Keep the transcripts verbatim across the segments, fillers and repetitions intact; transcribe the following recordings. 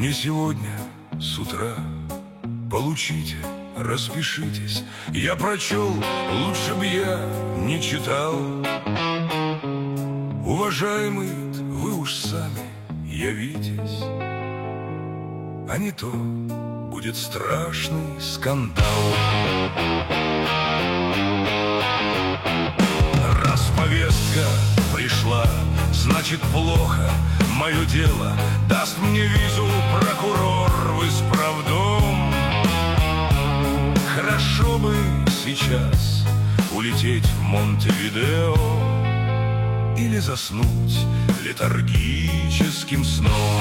Не сегодня, с утра. Получите, распишитесь. Я прочел, лучше б я не читал. Уважаемый, вы уж сами явитесь, а не то будет страшный скандал. Раз повестка пришла, значит плохо мое дело. Даст мне визу прокурор в исправдом. Хорошо бы сейчас улететь в Монтевидео или заснуть летаргическим сном.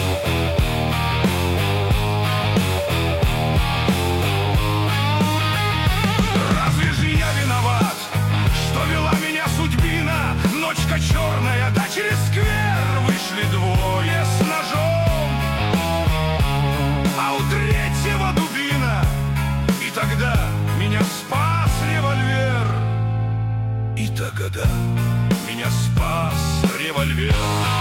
Разве же я виноват, что вела меня судьбина? Ночка черная, да через сквер вышли двое с ножом, а у третьего дубина. И тогда меня спас револьвер. И тогда меня спас револьвер.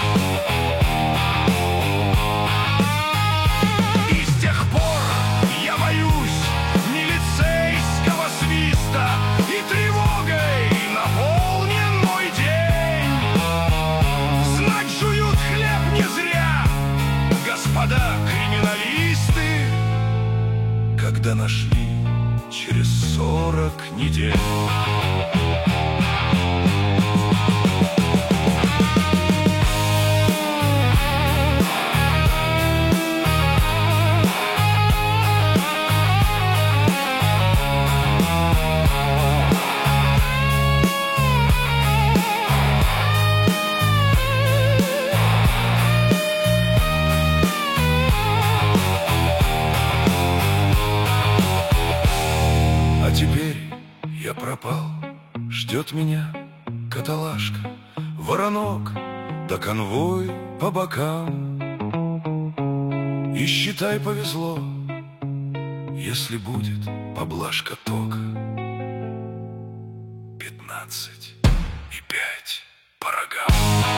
И с тех пор я боюсь милицейского свиста, и тревогой наполнен мой день. Знать, жуют хлеб не зря господа криминалисты, когда нашли через сорок недель. Теперь я пропал, ждет меня каталажка, воронок да конвой по бокам. И считай, повезло, если будет поблажка тока. Пятнадцать и пять по рогам.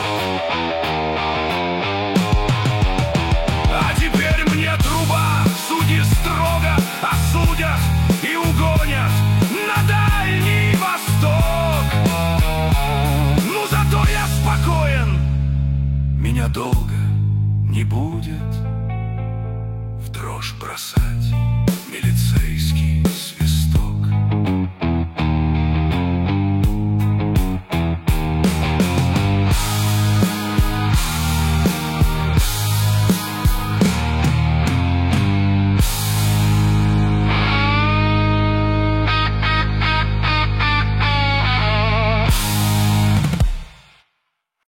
А теперь мне труба, судьи строго осудят и угонят на Дальний Восток. Ну зато я спокоен, меня долго не будет в дрожь бросать.